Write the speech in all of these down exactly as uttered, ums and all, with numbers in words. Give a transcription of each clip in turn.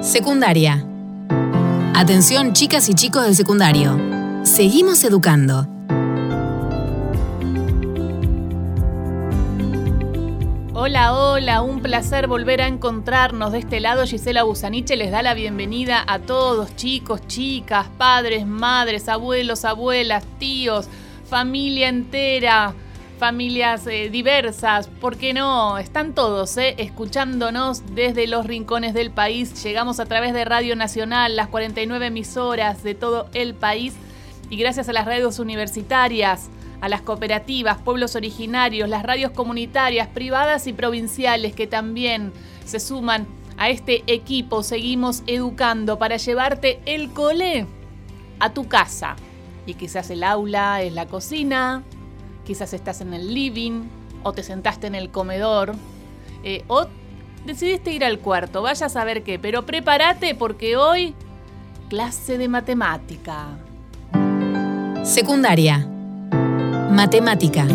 Secundaria. Atención, chicas y chicos del secundario. Seguimos educando. Hola, hola, un placer volver a encontrarnos. De este lado, Gisela Busaniche les da la bienvenida a todos, chicos, chicas, padres, madres, abuelos, abuelas, tíos, familia entera, familias eh, diversas, ¿por qué no? Están todos eh, escuchándonos desde los rincones del país. Llegamos a través de Radio Nacional, las cuarenta y nueve emisoras de todo el país, y gracias a las radios universitarias, a las cooperativas, pueblos originarios, las radios comunitarias, privadas y provinciales que también se suman a este equipo. Seguimos educando para llevarte el cole a tu casa. Y quizás el aula es la cocina, quizás estás en el living, o te sentaste en el comedor, eh, o decidiste ir al cuarto, vaya a saber qué, pero prepárate porque hoy, clase de matemática. Secundaria. Matemática.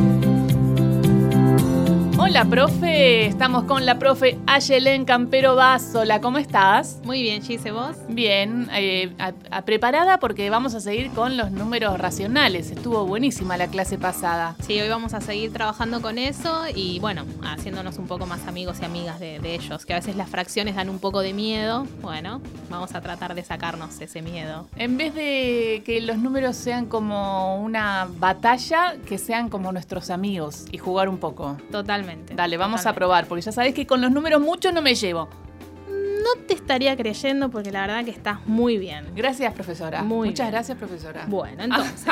Hola, profe. Estamos con la profe Ayelén Campero Basola. ¿Cómo estás? Muy bien, Gise, ¿vos? Bien. Eh, a, a preparada porque vamos a seguir con los números racionales. Estuvo buenísima la clase pasada. Sí, hoy vamos a seguir trabajando con eso y, bueno, haciéndonos un poco más amigos y amigas de, de ellos, que a veces las fracciones dan un poco de miedo. Bueno, vamos a tratar de sacarnos ese miedo. En vez de que los números sean como una batalla, que sean como nuestros amigos y jugar un poco. Totalmente. Dale, vamos Totalmente. a probar, porque ya sabés que con los números mucho no me llevo. No te estaría creyendo porque la verdad que estás muy bien. Gracias, profesora. Muy Muchas bien. gracias, profesora. Bueno, entonces,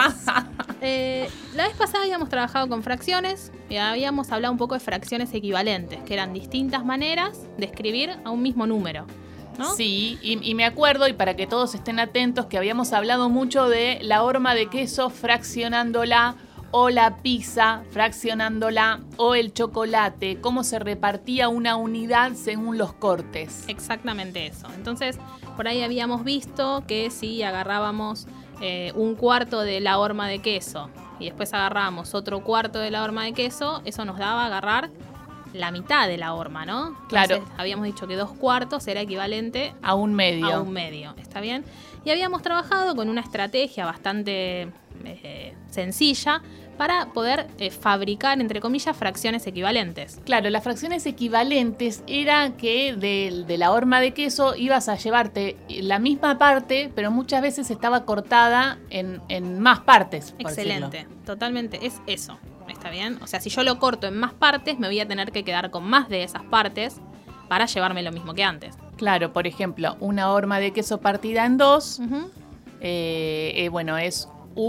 eh, la vez pasada habíamos trabajado con fracciones y habíamos hablado un poco de fracciones equivalentes, que eran distintas maneras de escribir a un mismo número, ¿no? Sí, y, y me acuerdo, y para que todos estén atentos, que habíamos hablado mucho de la horma de queso fraccionándola, o la pizza fraccionándola, o el chocolate, cómo se repartía una unidad según los cortes. Exactamente eso. Entonces, por ahí habíamos visto que si agarrábamos eh, un cuarto de la horma de queso y después agarrábamos otro cuarto de la horma de queso, eso nos daba agarrar la mitad de la horma, ¿no? Claro. Entonces, habíamos dicho que dos cuartos era equivalente A un medio. a un medio, ¿está bien? Y habíamos trabajado con una estrategia bastante eh, sencilla para poder eh, fabricar, entre comillas, fracciones equivalentes. Claro, las fracciones equivalentes era que de, de la horma de queso ibas a llevarte la misma parte, pero muchas veces estaba cortada en, en más partes. Por Excelente, decirlo. totalmente, es eso, ¿está bien? O sea, si yo lo corto en más partes, me voy a tener que quedar con más de esas partes para llevarme lo mismo que antes. Claro, por ejemplo, una horma de queso partida en dos, Uh-huh. eh, eh, bueno, es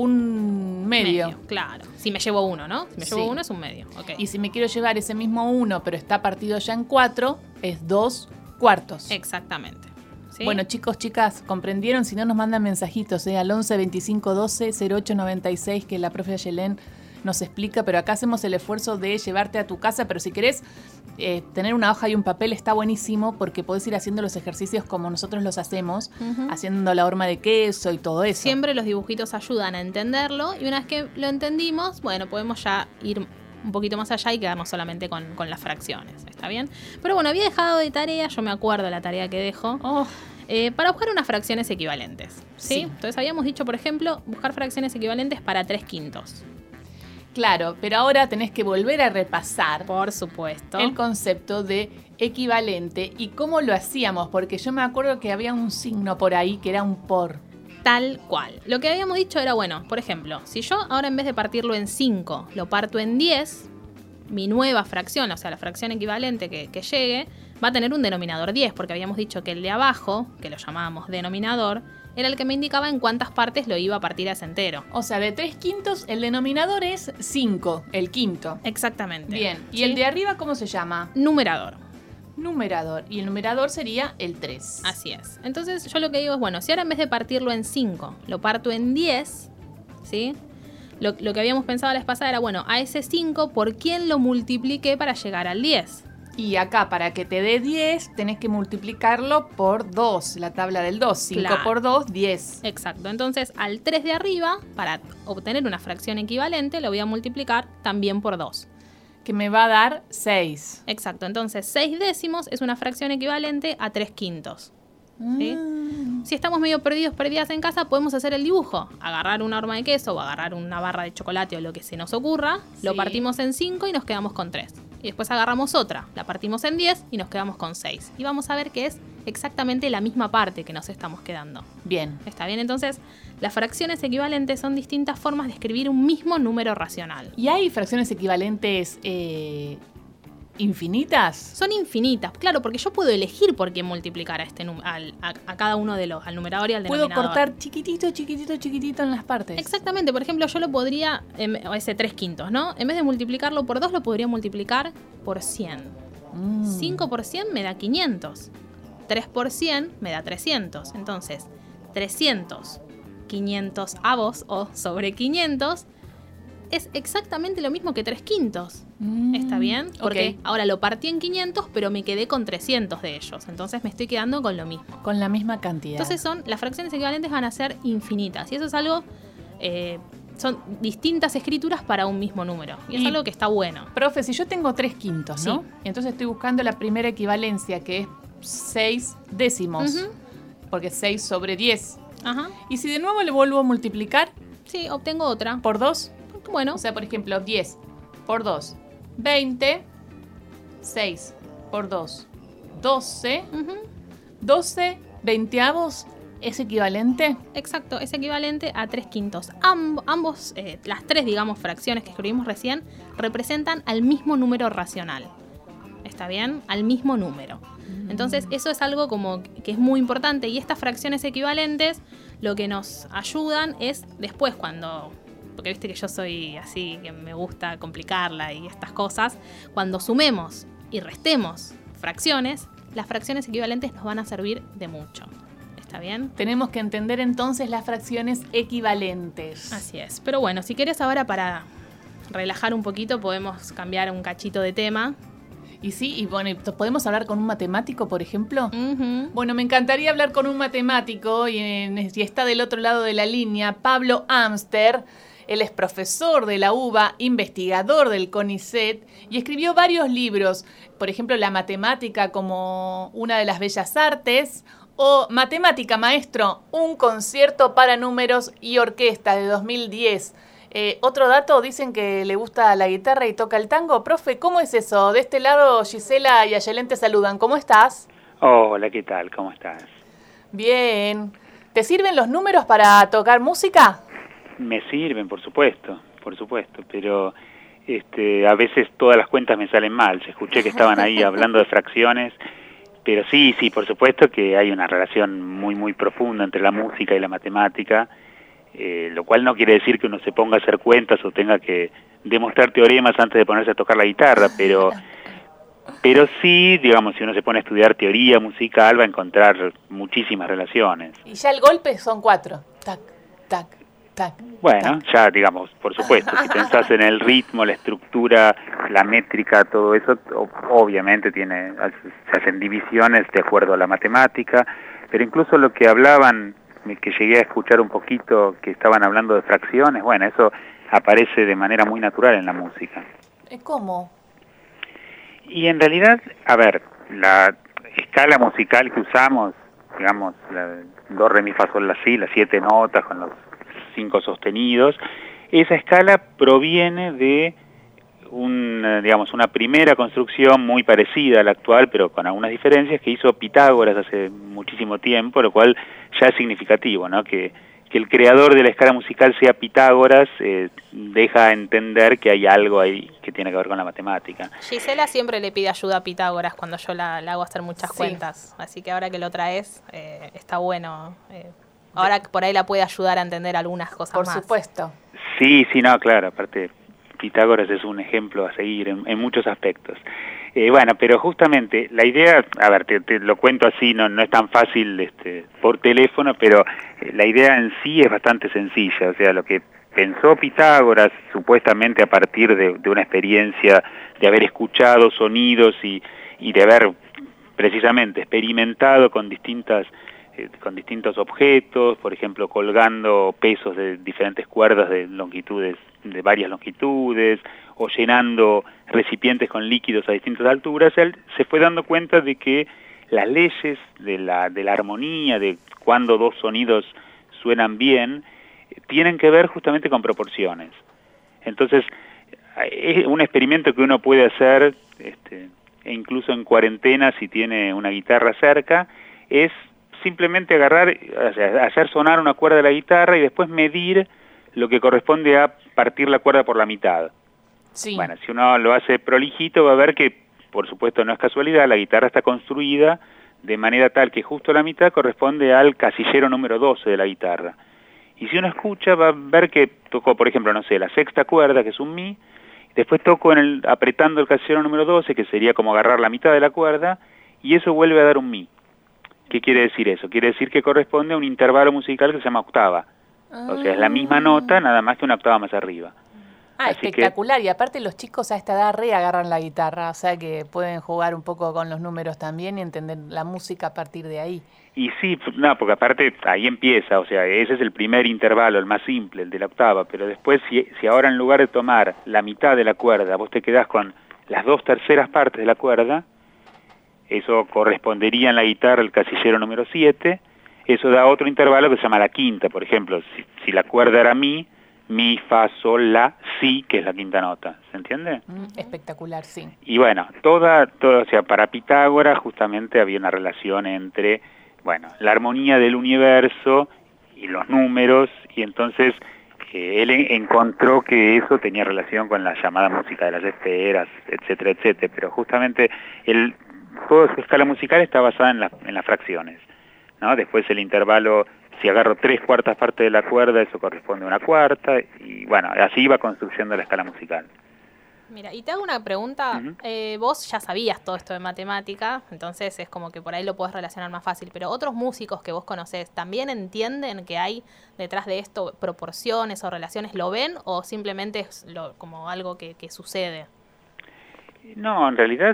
un medio. Claro, si me llevo uno, ¿no? Si me llevo Sí. uno es un medio, ok. Y si me quiero llevar ese mismo uno, pero está partido ya en cuatro, es dos cuartos. Exactamente. ¿Sí? Bueno, chicos, chicas, ¿comprendieron? Si no, nos mandan mensajitos eh, al once veinticinco doce cero ocho noventa y seis, que la profe Ayelén nos explica, pero acá hacemos el esfuerzo de llevarte a tu casa, pero si querés eh, tener una hoja y un papel está buenísimo porque podés ir haciendo los ejercicios como nosotros los hacemos, Uh-huh. haciendo la horma de queso y todo eso. Siempre los dibujitos ayudan a entenderlo y una vez que lo entendimos, bueno, podemos ya ir un poquito más allá y quedarnos solamente con, con las fracciones, ¿está bien? Pero bueno, había dejado de tarea, yo me acuerdo de la tarea que dejo, Oh, eh, para buscar unas fracciones equivalentes, ¿sí? Sí. Entonces habíamos dicho, por ejemplo, buscar fracciones equivalentes para tres quintos. claro, pero ahora tenés que volver a repasar Por supuesto. el concepto de equivalente y cómo lo hacíamos, porque yo me acuerdo que había un signo por ahí que era un por. Tal cual. Lo que habíamos dicho era, bueno, por ejemplo, si yo ahora en vez de partirlo en cinco, lo parto en diez, mi nueva fracción, o sea, la fracción equivalente que, que llegue, va a tener un denominador diez, porque habíamos dicho que el de abajo, que lo llamábamos denominador, era el que me indicaba en cuántas partes lo iba a partir a ese entero. O sea, de tres quintos, el denominador es cinco, el quinto. Exactamente. Bien, ¿y ¿Sí? el de arriba cómo se llama? Numerador. Numerador. Y el numerador sería el tres. Así es. Entonces yo lo que digo es, bueno, si ahora en vez de partirlo en cinco, lo parto en diez, ¿sí? Lo, lo que habíamos pensado la vez pasada era, bueno, a ese cinco, ¿por quién lo multipliqué para llegar al diez? Y acá, para que te dé diez, tenés que multiplicarlo por dos, la tabla del dos. cinco Claro. por dos, diez. Exacto. Entonces, al tres de arriba, para obtener una fracción equivalente, lo voy a multiplicar también por dos. Que me va a dar seis. Exacto. Entonces, seis décimos es una fracción equivalente a tres quintos. ¿sí? Mm. Si estamos medio perdidos, perdidas en casa, podemos hacer el dibujo. Agarrar una horma de queso o agarrar una barra de chocolate o lo que se nos ocurra, sí. Lo partimos en cinco y nos quedamos con tres. Y después agarramos otra, la partimos en diez y nos quedamos con seis. Y vamos a ver que es exactamente la misma parte que nos estamos quedando. Bien. ¿Está bien? Entonces, las fracciones equivalentes son distintas formas de escribir un mismo número racional. ¿Y hay fracciones equivalentes eh, infinitas? Son infinitas, claro, porque yo puedo elegir por qué multiplicar a, este al, a, a cada uno de los, al numerador y al denominador. Puedo cortar chiquitito, chiquitito, chiquitito en las partes. Exactamente, por ejemplo, yo lo podría, ese tres quintos, ¿no? En vez de multiplicarlo por dos, lo podría multiplicar por cien. Mm. cinco por cien me da quinientos. tres por cien me da trescientos. Entonces, trescientos, quinientos avos o sobre quinientos es exactamente lo mismo que tres quintos. Mm, ¿Está bien? Porque okay. Ahora lo partí en quinientos, pero me quedé con trescientos de ellos. Entonces me estoy quedando con lo mismo. Con la misma cantidad. Entonces son, las fracciones equivalentes van a ser infinitas. Y eso es algo... Eh, son distintas escrituras para un mismo número. Y es y, algo que está bueno. Profe, si yo tengo tres quintos, ¿no? Sí. Y entonces estoy buscando la primera equivalencia, que es seis décimos. Uh-huh. Porque es seis sobre diez. Ajá. Y si de nuevo le vuelvo a multiplicar... Sí, obtengo otra. ¿Por dos? Bueno. O sea, por ejemplo, diez por dos, veinte. seis por dos, doce. Uh-huh. doce veinteavos es equivalente. Exacto, es equivalente a tres quintos. Amb- ambos, eh, las tres, digamos, fracciones que escribimos recién, representan al mismo número racional. ¿Está bien? Al mismo número. Mm. Entonces, eso es algo como que es muy importante. Y estas fracciones equivalentes lo que nos ayudan es después cuando... porque viste que yo soy así, que me gusta complicarla y estas cosas, cuando sumemos y restemos fracciones, las fracciones equivalentes nos van a servir de mucho. ¿Está bien? Tenemos que entender entonces las fracciones equivalentes. Así es. Pero bueno, si querés ahora para relajar un poquito podemos cambiar un cachito de tema. Y sí, y bueno, ¿podemos hablar con un matemático, por ejemplo? Uh-huh. Bueno, me encantaría hablar con un matemático y, en, y está del otro lado de la línea Pablo Amster. Él es profesor de la UBA, investigador del CONICET y escribió varios libros. Por ejemplo, La matemática como una de las bellas artes o Matemática, maestro, un concierto para números y orquesta de dos mil diez. Eh, otro dato, dicen que le gusta la guitarra y toca el tango. Profe, ¿cómo es eso? De este lado, Gisela y Ayelén te saludan. ¿Cómo estás? Hola, ¿qué tal? ¿Cómo estás? Bien. ¿Te sirven los números para tocar música? Me sirven, por supuesto, por supuesto, pero este, a veces todas las cuentas me salen mal. Se escuché que estaban ahí hablando de fracciones, pero sí, sí, por supuesto que hay una relación muy, muy profunda entre la música y la matemática, eh, lo cual no quiere decir que uno se ponga a hacer cuentas o tenga que demostrar teoremas antes de ponerse a tocar la guitarra, pero, pero sí, digamos, si uno se pone a estudiar teoría musical va a encontrar muchísimas relaciones. Y ya el golpe son cuatro, tac, tac. Tac, bueno, tac. Ya digamos, por supuesto, si pensás en el ritmo, la estructura, la métrica, todo eso, obviamente tiene, se hacen divisiones de acuerdo a la matemática, pero incluso lo que hablaban, que llegué a escuchar un poquito, que estaban hablando de fracciones, bueno, eso aparece de manera muy natural en la música. ¿Cómo? Y en realidad, a ver, la escala musical que usamos, digamos, la do, re, mi, fa, sol, la, si, las siete notas con los cinco sostenidos, esa escala proviene de un, digamos, una primera construcción muy parecida a la actual, pero con algunas diferencias, que hizo Pitágoras hace muchísimo tiempo, lo cual ya es significativo, ¿no? Que, que el creador de la escala musical sea Pitágoras, eh, deja entender que hay algo ahí que tiene que ver con la matemática. Gisela siempre le pide ayuda a Pitágoras cuando yo la, la hago hacer muchas sí. cuentas, así que ahora que lo traes, eh, está bueno. Eh, ahora por ahí la puede ayudar a entender algunas cosas por más. Por supuesto. Sí, sí, no, claro, aparte Pitágoras es un ejemplo a seguir en, en muchos aspectos. Eh, bueno, pero justamente la idea, a ver, te, te lo cuento así, no, no es tan fácil este, por teléfono, pero eh, la idea en sí es bastante sencilla, o sea, lo que pensó Pitágoras, supuestamente a partir de, de una experiencia de haber escuchado sonidos y, y de haber precisamente experimentado con distintas eh, con distintos objetos, por ejemplo, colgando pesos de diferentes cuerdas de longitudes, de varias longitudes, o llenando recipientes con líquidos a distintas alturas, él se fue dando cuenta de que las leyes de la, de la armonía, de cuando dos sonidos suenan bien, tienen que ver justamente con proporciones. Entonces, es un experimento que uno puede hacer, este, e incluso en cuarentena, si tiene una guitarra cerca, es simplemente agarrar, o sea, hacer sonar una cuerda de la guitarra y después medir lo que corresponde a partir la cuerda por la mitad. Sí. Bueno, si uno lo hace prolijito, va a ver que, por supuesto, no es casualidad, la guitarra está construida de manera tal que justo la mitad corresponde al casillero número doce de la guitarra. Y si uno escucha, va a ver que tocó, por ejemplo, no sé, la sexta cuerda, que es un mi, después toco en el, apretando el casillero número doce, que sería como agarrar la mitad de la cuerda, y eso vuelve a dar un mi. ¿Qué quiere decir eso? Quiere decir que corresponde a un intervalo musical que se llama octava. O sea, es la misma nota, nada más que una octava más arriba. Ah, Así espectacular. Que... Y aparte los chicos a esta edad re agarran la guitarra, o sea que pueden jugar un poco con los números también y entender la música a partir de ahí. Y sí, no, porque aparte ahí empieza, o sea, ese es el primer intervalo, el más simple, el de la octava, pero después si, si ahora en lugar de tomar la mitad de la cuerda, vos te quedás con las dos terceras partes de la cuerda, eso correspondería en la guitarra al casillero número siete, eso da otro intervalo que se llama la quinta, por ejemplo, si, si la cuerda era mi, mi, fa, sol, la, si, que es la quinta nota, ¿se entiende? Mm, espectacular, sí. Y bueno, toda, toda, o sea, para Pitágoras justamente había una relación entre, bueno, la armonía del universo y los números, y entonces eh, él encontró que eso tenía relación con la llamada música de las esferas, etcétera, etcétera, pero justamente él, toda su escala musical está basada en, la, en las fracciones, ¿no? Después el intervalo, si agarro tres cuartas partes de la cuerda, eso corresponde a una cuarta, y bueno, así iba construyendo la escala musical. Mira, y te hago una pregunta, Uh-huh. eh, vos ya sabías todo esto de matemática, entonces es como que por ahí lo podés relacionar más fácil, pero otros músicos que vos conocés, ¿también entienden que hay detrás de esto proporciones o relaciones? ¿Lo ven o simplemente es lo, como algo que, que sucede? No, en realidad,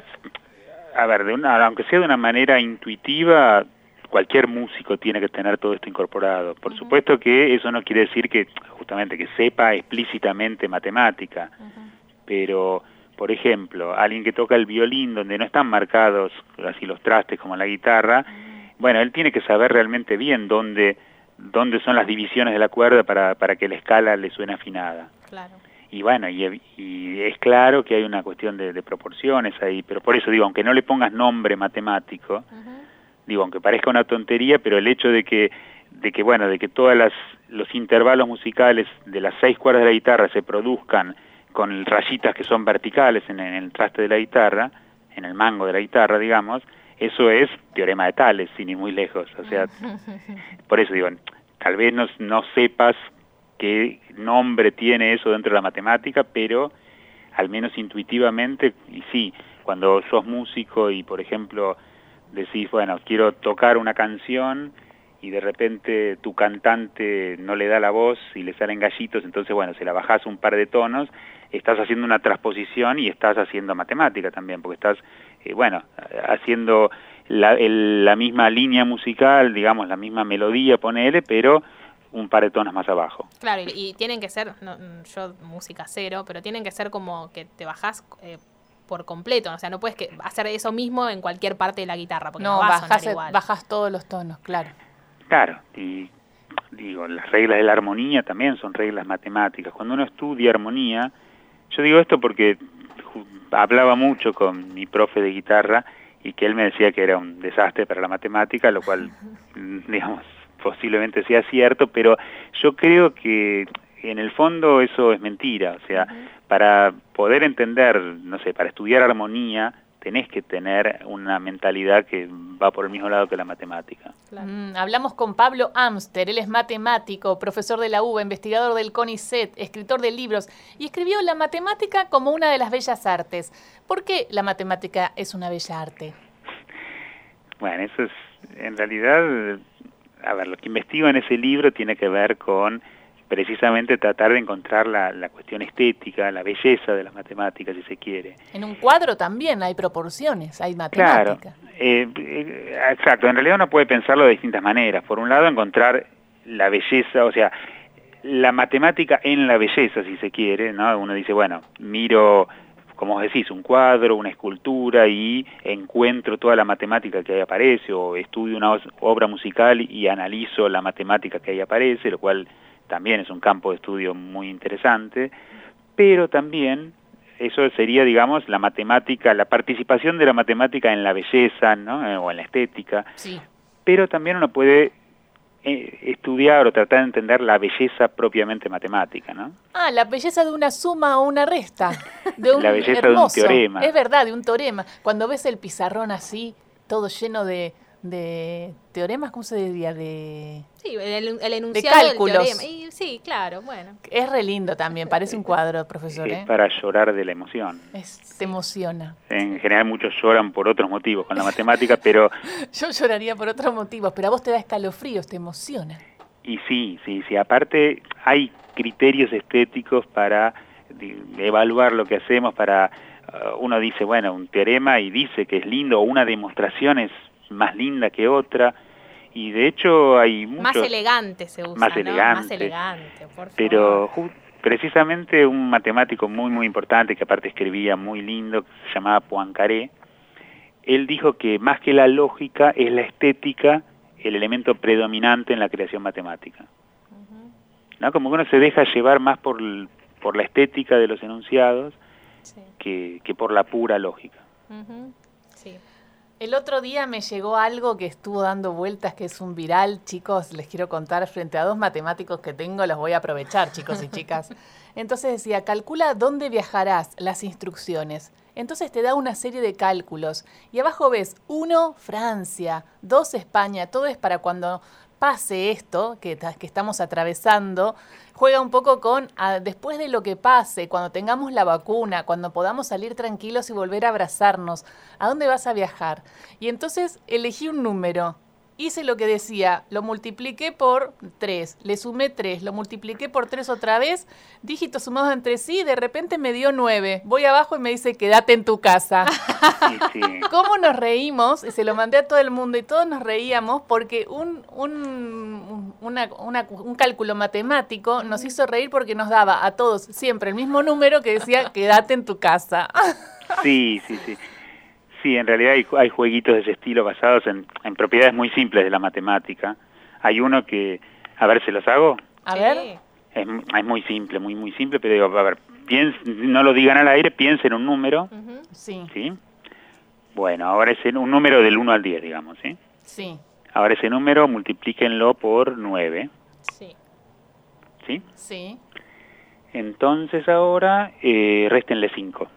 a ver, de una, aunque sea de una manera intuitiva, cualquier músico tiene que tener todo esto incorporado. Por uh-huh. supuesto que eso no quiere decir que justamente que sepa explícitamente matemática, uh-huh. pero, por ejemplo, alguien que toca el violín donde no están marcados así los trastes como la guitarra, uh-huh. bueno, él tiene que saber realmente bien dónde, dónde son las divisiones de la cuerda para, para que la escala le suene afinada. Claro. Y bueno, y, y es claro que hay una cuestión de, de proporciones ahí, pero por eso digo, aunque no le pongas nombre matemático, uh-huh. digo, aunque parezca una tontería, pero el hecho de que, de que bueno, de que todas las, los intervalos musicales de las seis cuerdas de la guitarra se produzcan con rayitas que son verticales en, en el traste de la guitarra, en el mango de la guitarra, digamos, eso es teorema de Tales, sin ir muy lejos. O sea, por eso digo, tal vez no, no sepas qué nombre tiene eso dentro de la matemática, pero al menos intuitivamente, y sí, cuando sos músico y, por ejemplo, decís, bueno, quiero tocar una canción y de repente tu cantante no le da la voz y le salen gallitos, entonces, bueno, se la bajás un par de tonos, estás haciendo una transposición y estás haciendo matemática también, porque estás, eh, bueno, haciendo la, el, la misma línea musical, digamos, la misma melodía, ponele, pero un par de tonos más abajo. Claro, y, y tienen que ser, no, yo música cero, pero tienen que ser como que te bajás eh, por completo, o sea, no puedes que hacer eso mismo en cualquier parte de la guitarra, porque no, no va a sonar igual. Bajas todos los tonos, claro. Claro, y digo, las reglas de la armonía también son reglas matemáticas. Cuando uno estudia armonía, yo digo esto porque hablaba mucho con mi profe de guitarra y que él me decía que era un desastre para la matemática, lo cual, digamos, posiblemente sea cierto, pero yo creo que en el fondo eso es mentira. O sea, uh-huh. para poder entender, no sé, para estudiar armonía, tenés que tener una mentalidad que va por el mismo lado que la matemática. Claro. Mm, hablamos con Pablo Amster, él es matemático, profesor de la U B A, investigador del CONICET, escritor de libros, y escribió la matemática como una de las bellas artes. ¿Por qué la matemática es una bella arte? Bueno, eso es, en realidad, a ver, lo que investigo en ese libro tiene que ver con precisamente tratar de encontrar la, la cuestión estética, la belleza de las matemáticas, si se quiere. En un cuadro también hay proporciones, hay matemática. Claro, eh, eh, exacto, en realidad uno puede pensarlo de distintas maneras. Por un lado, encontrar la belleza, o sea, la matemática en la belleza, si se quiere, ¿no? Uno dice, bueno, miro como vos decís, un cuadro, una escultura, y encuentro toda la matemática que ahí aparece, o estudio una obra musical y analizo la matemática que ahí aparece, lo cual también es un campo de estudio muy interesante, pero también eso sería, digamos, la matemática, la participación de la matemática en la belleza, ¿no? O en la estética, Sí. pero también uno puede eh, estudiar o tratar de entender la belleza propiamente matemática, ¿no? Ah, la belleza de una suma o una resta. De un La belleza hermoso. de un teorema. Es verdad, de un teorema. Cuando ves el pizarrón así, todo lleno de, de teoremas, ¿cómo se diría? De... Sí, el, el enunciado del cálculos. teorema. Y, sí, claro, bueno. Es re lindo también, parece un cuadro, profesor, Es ¿eh? para llorar de la emoción. Es, te emociona. En general muchos lloran por otros motivos con la matemática, pero Yo lloraría por otros motivos, pero a vos te da escalofríos, te emociona. y sí, sí, sí. Aparte hay criterios estéticos para de, de evaluar lo que hacemos. Para uh, uno dice, bueno, un teorema y dice que es lindo, o una demostración es más linda que otra. Y de hecho hay muchos... Más elegante se usa, más ¿no? elegante. Más elegante, por favor. Pero ju- precisamente un matemático muy, muy importante, que aparte escribía muy lindo, que se llamaba Poincaré, él dijo que más que la lógica es la estética el elemento predominante en la creación matemática. Ujú. ¿No? Como que uno se deja llevar más por, el- por la estética de los enunciados Sí. que, que por la pura lógica. Ujú. Sí. El otro día me llegó algo que estuvo dando vueltas, que es un viral, chicos, les quiero contar, frente a dos matemáticos que tengo, los voy a aprovechar, chicos y chicas. Entonces decía, calcula dónde viajarás, las instrucciones. Entonces te da una serie de cálculos. Y abajo ves, uno, Francia, dos, España, todo es para cuando pase esto que, ta- que estamos atravesando, juega un poco con, a, después de lo que pase, cuando tengamos la vacuna, cuando podamos salir tranquilos y volver a abrazarnos, ¿a dónde vas a viajar? Y entonces elegí un número, hice lo que decía, lo multipliqué por tres, le sumé tres, lo multipliqué por tres otra vez, dígitos sumados entre sí, y de repente me dio nueve. Voy abajo y me dice, quédate en tu casa. Y sí, ¿Cómo nos reímos? Y se lo mandé a todo el mundo y todos nos reíamos porque un, un, una- una- un cálculo matemático nos hizo reír porque nos daba a todos siempre el mismo número que decía quédate en tu casa. sí, sí, sí. Sí, en realidad hay, hay jueguitos de ese estilo basados en, en propiedades muy simples de la matemática. Hay uno que, a ver, ¿se los hago? A Sí. ver, Es, es muy simple, muy, muy simple, pero digo, a ver, piens, no lo digan al aire, piensen un número, Ujú. sí, ¿sí? Bueno, ahora es un número del uno al diez, digamos, ¿sí? sí, Ahora ese número multiplíquenlo por nueve, Sí. ¿sí? sí, Entonces ahora eh, réstenle cinco.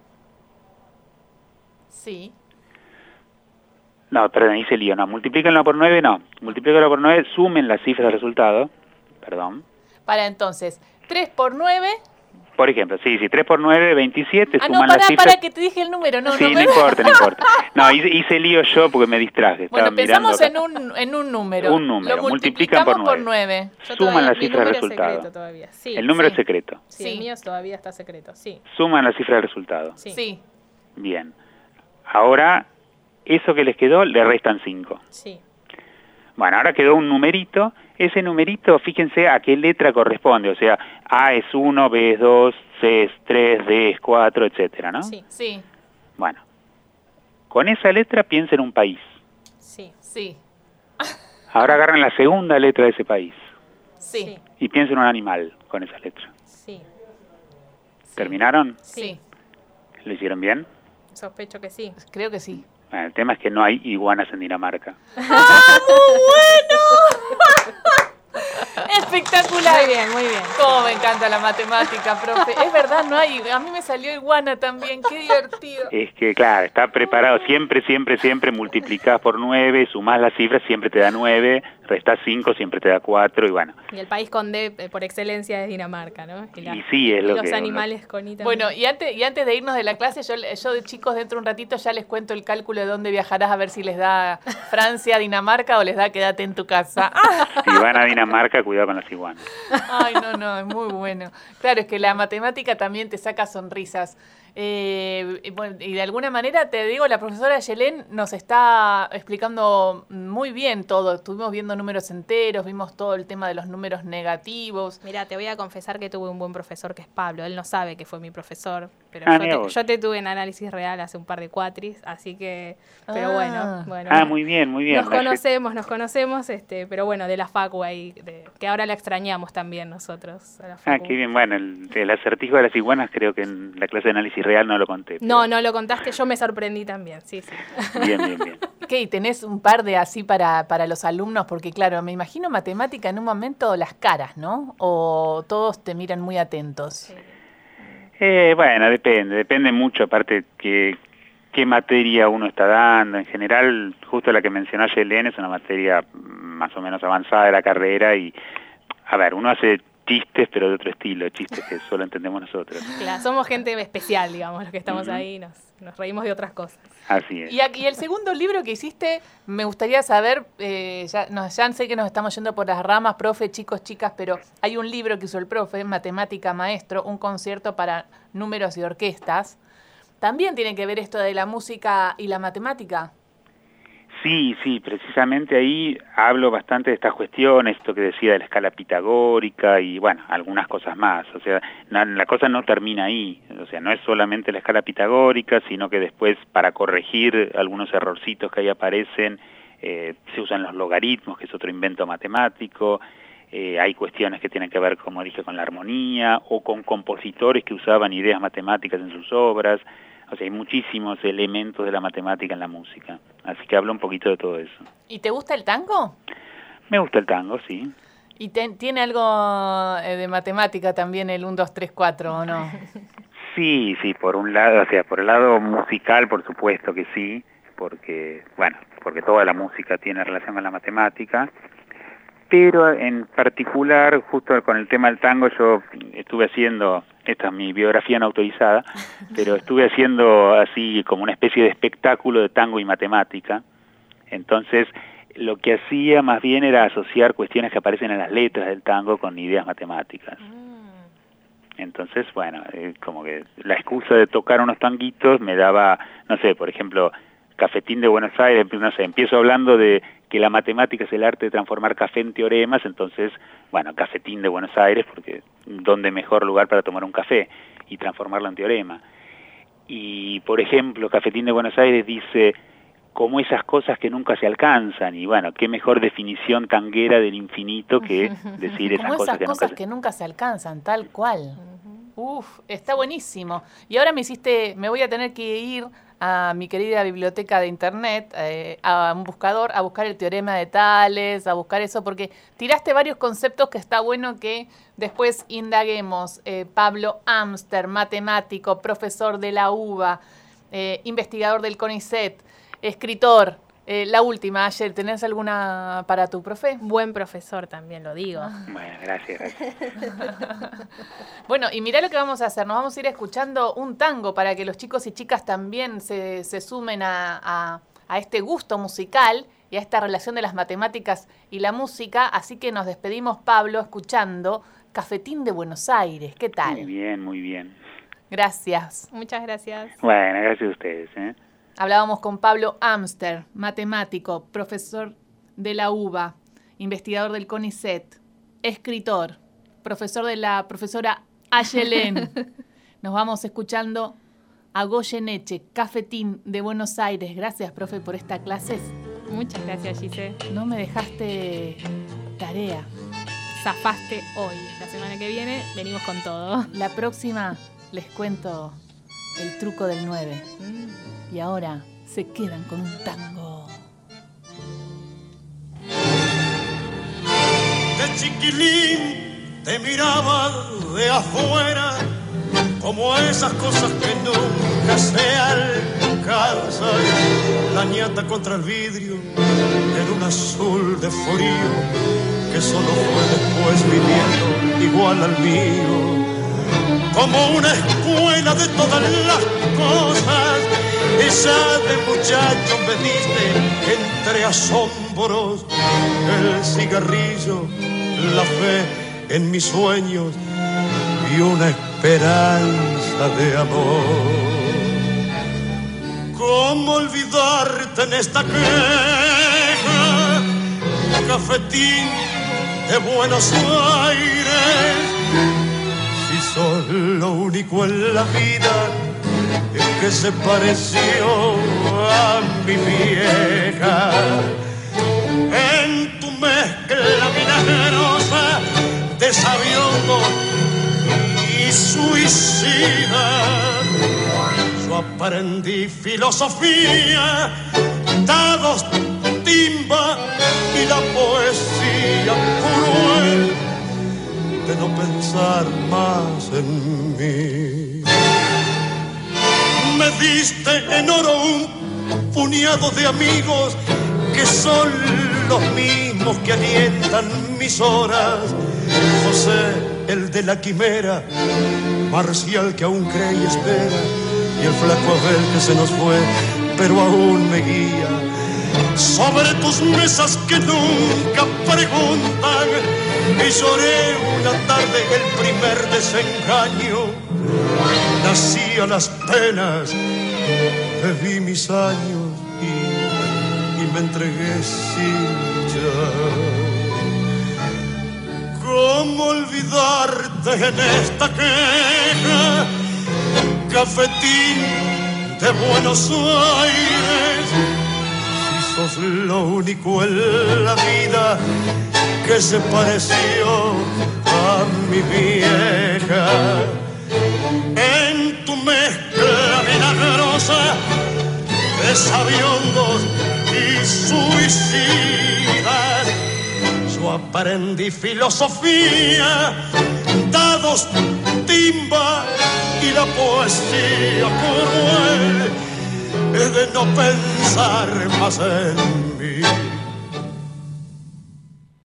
sí. No, perdón, hice lío, no, multiplíquenlo por nueve, no, multiplíquenlo por nueve, sumen las cifras del resultado, perdón. Para entonces, tres por nueve. Por ejemplo, sí, sí, tres por nueve, veintisiete, Ah, no, suman las pará, cifras. pará, que te dije el número, no, Sí, no, no pero- importa, no importa. No, hice, hice lío yo porque me distraje, estaba Bueno, pensamos mirando acá. en un, en un número. Un número, Lo multiplican multiplicamos por por nueve. Yo Suman todavía- las mi cifras del número es resultado. secreto todavía. Sí, El número sí. es secreto. sí, Sí. el mío todavía está secreto. Sí. Suman la cifra del resultado. Sí. Sí. Bien. Ahora, eso que les quedó, le restan cinco. Sí. Bueno, ahora quedó un numerito. Ese numerito, fíjense a qué letra corresponde. O sea, A es uno, B es dos, C es tres, D es cuatro, etcétera, ¿no? Sí. Sí, Bueno, con esa letra piensen en un país. Sí. sí, Ahora agarran la segunda letra de ese país sí, Sí. y piensen en un animal con esa letra. Sí. ¿Terminaron? sí. ¿Lo hicieron bien? Sospecho que sí. Creo que sí. Bueno, el tema es que no hay iguanas en Dinamarca. Espectacular. Muy bien, muy bien. Cómo me encanta la matemática, profe. Es verdad, no hay. A mí me salió iguana también. Qué divertido. Es que, claro, está preparado. Siempre, siempre, siempre multiplicás por nueve, sumás las cifras, siempre te da nueve, restás cinco, siempre te da cuatro, y bueno. Y el país con D eh, por excelencia es Dinamarca, ¿no? Y, la- Y sí, es y lo los que- animales con I también. Bueno, y antes, y antes de irnos de la clase, yo, yo de chicos dentro de un ratito ya les cuento el cálculo de dónde viajarás a ver si les da Francia, Dinamarca o les da quédate en tu casa. Si van a Dinamarca, cuidado con las iguanas. Ay, no, no, es muy bueno. Claro, es que la matemática también te saca sonrisas. Eh, bueno, y de alguna manera, te digo, la profesora Yelén nos está explicando muy bien todo. Estuvimos viendo números enteros, vimos todo el tema de los números negativos. Mira, te voy a confesar que tuve un buen profesor que es Pablo. Él no sabe que fue mi profesor, pero Ah, yo, mira te, vos. yo te tuve en análisis real hace un par de cuatris, así que, pero Ah. bueno, bueno. Ah, muy bien, muy bien. Nos conocemos, nos conocemos, este, pero bueno, de la Facu ahí, de, que ahora la extrañamos también nosotros. A la Ah, Facu. qué bien. Bueno, el, el acertijo de las iguanas creo que en la clase de análisis real no lo conté. pero- No, no lo contaste, yo me sorprendí también, sí, sí. Bien, bien, bien. ¿Qué? ¿Y tenés un par de así para, para los alumnos? Porque claro, me imagino matemática en un momento las caras, ¿no? O todos te miran muy atentos. Sí. Eh, bueno, depende, depende mucho, aparte que qué materia uno está dando. En general, justo la que mencionó Yelén es una materia más o menos avanzada de la carrera y, a ver, uno hace chistes, pero de otro estilo, chistes que solo entendemos nosotros. Claro, somos gente especial, digamos, los que estamos Ujú. ahí, nos, nos reímos de otras cosas. Así es. Y, aquí, el segundo libro que hiciste, me gustaría saber, eh, ya, no, ya sé que nos estamos yendo por las ramas, profe, chicos, chicas, pero hay un libro que hizo el profe, Matemática Maestro, un concierto para números y orquestas. ¿También tiene que ver esto de la música y la matemática? Sí, sí, precisamente ahí hablo bastante de estas cuestiones, esto que decía de la escala pitagórica y, bueno, algunas cosas más. O sea, na- la cosa no termina ahí. O sea, no es solamente la escala pitagórica, sino que después, para corregir algunos errorcitos que ahí aparecen, eh, se usan los logaritmos, que es otro invento matemático. Eh, hay cuestiones que tienen que ver, como dije, con la armonía o con compositores que usaban ideas matemáticas en sus obras. O sea, hay muchísimos elementos de la matemática en la música. Así que hablo un poquito de todo eso. ¿Y te gusta el tango? Me gusta el tango, sí. ¿Y te- tiene algo eh, de matemática también el uno, dos, tres, cuatro o no? Sí, sí, por un lado, o sea, por el lado musical, por supuesto que sí, porque, bueno, porque toda la música tiene relación con la matemática. Pero en particular, justo con el tema del tango, yo estuve haciendo, esta es mi biografía no autorizada, pero estuve haciendo así como una especie de espectáculo de tango y matemática. Entonces, lo que hacía más bien era asociar cuestiones que aparecen en las letras del tango con ideas matemáticas. Entonces, bueno, eh, como que la excusa de tocar unos tanguitos me daba, no sé, por ejemplo, Cafetín de Buenos Aires, no sé, empiezo hablando de que la matemática es el arte de transformar café en teoremas, entonces, bueno, Cafetín de Buenos Aires, porque ¿dónde mejor lugar para tomar un café y transformarlo en teorema? Y, por ejemplo, Cafetín de Buenos Aires dice, como esas cosas que nunca se alcanzan, y bueno, qué mejor definición tanguera del infinito que decir esas Como cosas esas que cosas nunca que nunca se alcanzan, tal cual. Uf, está buenísimo. Y ahora me hiciste, me voy a tener que ir a mi querida biblioteca de internet, eh, a un buscador, a buscar el teorema de Tales, a buscar eso, porque tiraste varios conceptos que está bueno que después indaguemos. Eh, Pablo Amster, matemático, profesor de la U B A, eh, investigador del CONICET, escritor. Eh, la última, ayer, ¿tenés alguna para tu profe? Buen profesor también, lo digo. Bueno, gracias, gracias. Bueno, y mirá lo que vamos a hacer. Nos vamos a ir escuchando un tango para que los chicos y chicas también se, se sumen a, a, a este gusto musical y a esta relación de las matemáticas y la música. Así que nos despedimos, Pablo, escuchando Cafetín de Buenos Aires. ¿Qué tal? Muy bien, muy bien. Gracias. Muchas gracias. Bueno, gracias a ustedes, ¿eh? Hablábamos con Pablo Amster, matemático, profesor de la U B A, investigador del CONICET, escritor, profesor de la profesora Ayelén. Nos vamos escuchando a Goyeneche, Cafetín de Buenos Aires. Gracias, profe, por esta clase. Muchas gracias, Gise. No me dejaste tarea. Zafaste hoy. La semana que viene venimos con todo. La próxima les cuento el truco del nueve. Y ahora se quedan con un tango. De chiquilín te miraba de afuera, como esas cosas que nunca se alcanzan. La ñata contra el vidrio en un azul de frío que solo fue después viviendo igual al mío. Como una escuela de todas las cosas, esa de muchacho me diste entre asombros, el cigarrillo, la fe en mis sueños y una esperanza de amor. ¿Cómo olvidarte en esta queja? Cafetín de Buenos Aires, si sos lo único en la vida que se pareció a mi vieja. En tu mezcla milagrosa de sabiondo y suicida, yo aprendí filosofía, dados, timba y la poesía cruel de no pensar más en mí. Me diste en oro un puñado de amigos que son los mismos que alientan mis horas. José, el de la quimera, Marcial que aún cree y espera, y el flaco Abel que se nos fue, pero aún me guía. Sobre tus mesas que nunca preguntan, y lloré una tarde el primer desengaño. Nací a las penas, bebí mis años y, y me entregué sin ya. ¿Cómo olvidarte en esta queja? Cafetín de Buenos Aires, si sos lo único en la vida que se pareció a mi vieja. En tu mezcla milagrosa de sabiondos y suicidas, yo aprendí filosofía, dados, timba y la poesía cruel de no pensar más en mí.